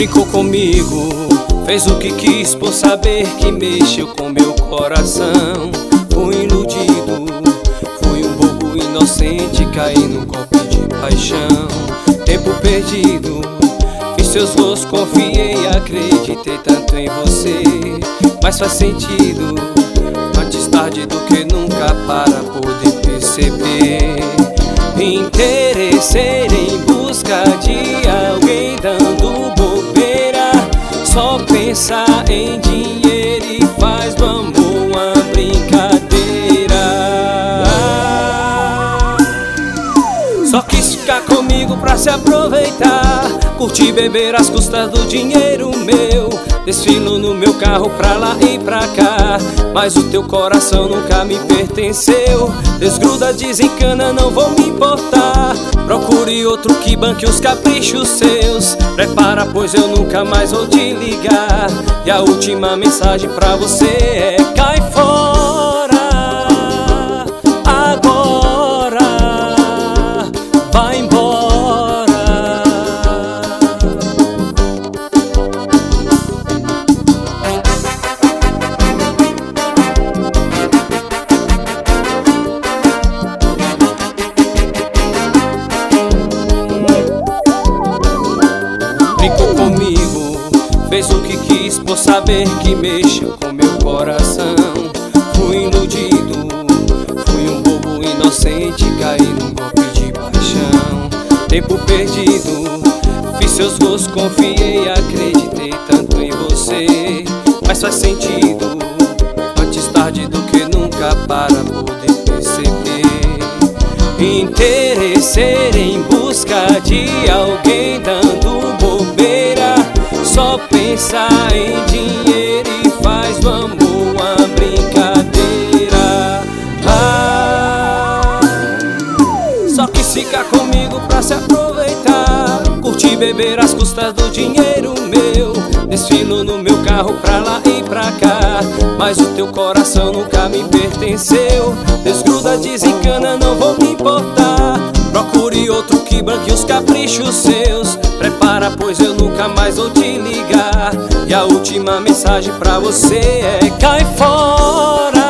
Brincou comigo, fez o que quis por saber que mexeu com meu coração. Fui iludido, fui um bobo inocente, caí num golpe de paixão. Tempo perdido, fiz seus gostos, confiei, acreditei tanto em você. Mas faz sentido, antes tarde do que nunca, para poder perceber. Me interessei em busca de alguém dando bobeira. Só pensar em dinheiro e faz do amor uma brincadeira. Só quis ficar comigo pra se aproveitar, curtir, beber às custas do dinheiro meu. Desfilo no meu carro pra lá e pra cá, mas o teu coração nunca me pertenceu. Desgruda, desencana, não vou me importar. Procure outro que banque os caprichos seus. Prepara, pois eu nunca mais vou te ligar. E a última mensagem pra você é: cai fora agora, vai embora. Brincou comigo, fez o que quis por saber que mexeu com meu coração. Fui iludido, fui um bobo inocente, caí num golpe de paixão. Tempo perdido, fiz seus gostos, confiei, acreditei tanto em você. Mas faz sentido, antes tarde do que nunca, para poder perceber. Interessei em busca de alguém dando bobeira. Só pensar em dinheiro e faz do amor uma brincadeira. Só quis ficar comigo pra se aproveitar, curtir, beber às custas do dinheiro meu. Desfilo no meu carro pra lá e pra cá, mas o teu coração nunca me pertenceu. Desgruda, desencana, não vou me importar. Procure outro que banque os caprichos seus. Prepara, pois eu nunca mais vou te ligar. E a última mensagem pra você é: cai fora